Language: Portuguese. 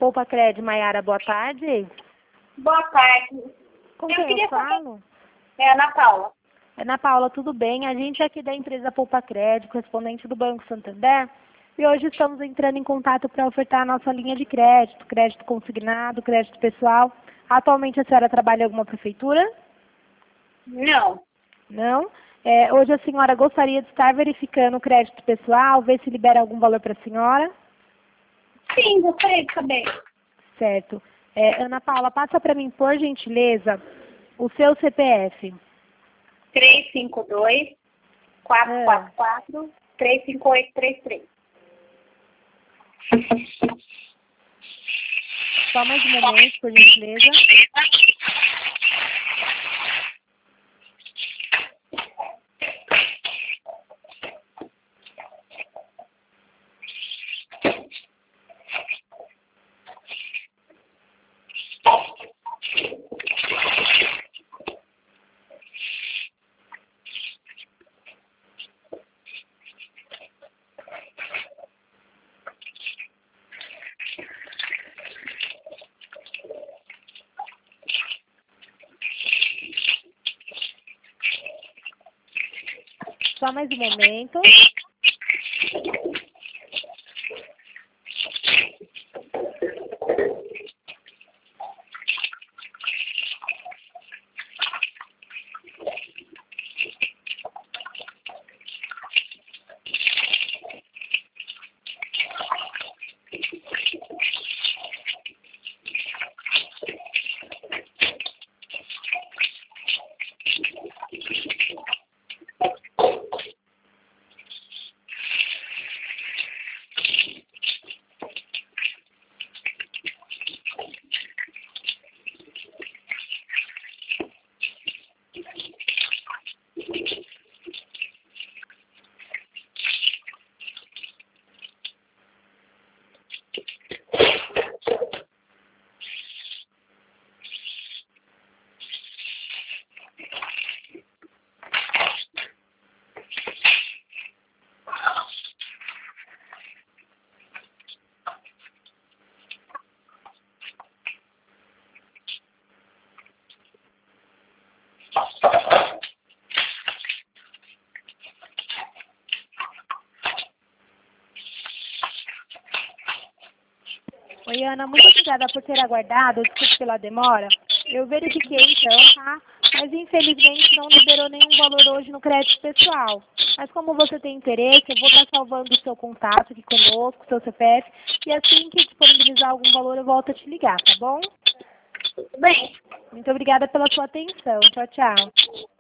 Poupa Cred, Maiara, boa tarde. Boa tarde. Com quem eu falo? É Ana Paula. Ana Paula, tudo bem? A gente é aqui da empresa Poupa Cred, correspondente do Banco Santander, e hoje estamos entrando em contato para ofertar a nossa linha de crédito, crédito consignado, crédito pessoal. Atualmente a senhora trabalha em alguma prefeitura? Não. Não? Hoje a senhora gostaria de estar verificando o crédito pessoal, ver se libera algum valor para a senhora? Sim, gostaria de saber. Certo. Ana Paula, passa para mim, por gentileza, o seu CPF. 352-444-35833. Só mais um momento, por gentileza. Só mais um momento. Oi, Ana, muito obrigada por ter aguardado, desculpe pela demora. Eu verifiquei então, tá? Mas infelizmente não liberou nenhum valor hoje no crédito pessoal. Mas como você tem interesse, eu vou estar salvando o seu contato aqui conosco, o seu CPF, e assim que disponibilizar algum valor eu volto a te ligar, tá bom? Tudo bem. Muito obrigada pela sua atenção. Tchau, tchau.